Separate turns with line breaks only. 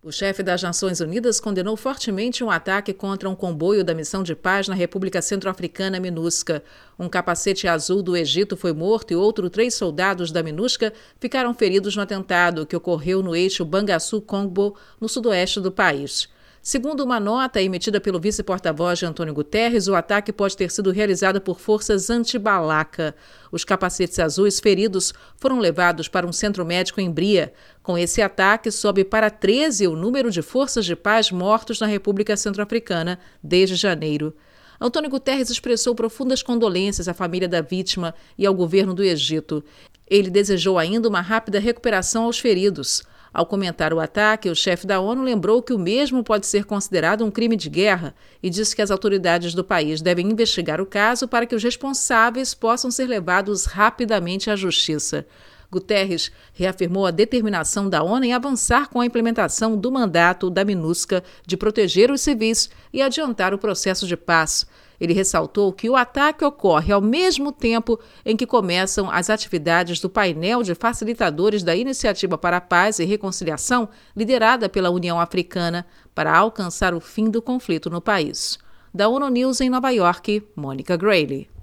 O chefe das Nações Unidas condenou fortemente um ataque contra um comboio da Missão de Paz na República Centro-Africana MINUSCA. Um capacete azul do Egito foi morto e 3 soldados da MINUSCA ficaram feridos no atentado que ocorreu no eixo Bangassou-Kongbo, no sudoeste do país. Segundo uma nota emitida pelo vice-porta-voz de Antônio Guterres, o ataque pode ter sido realizado por forças anti-Balaka. Os capacetes azuis feridos foram levados para um centro médico em Bria. Com esse ataque, sobe para 13 o número de forças de paz mortos na República Centro-Africana desde janeiro. Antônio Guterres expressou profundas condolências à família da vítima e ao governo do Egito. Ele desejou ainda uma rápida recuperação aos feridos. Ao comentar o ataque, o chefe da ONU lembrou que o mesmo pode ser considerado um crime de guerra e disse que as autoridades do país devem investigar o caso para que os responsáveis possam ser levados rapidamente à justiça. Guterres reafirmou a determinação da ONU em avançar com a implementação do mandato da MINUSCA de proteger os civis e adiantar o processo de paz. Ele ressaltou que o ataque ocorre ao mesmo tempo em que começam as atividades do painel de facilitadores da Iniciativa para a Paz e Reconciliação, liderada pela União Africana, para alcançar o fim do conflito no país. Da ONU News em Nova York, Mônica Grayle.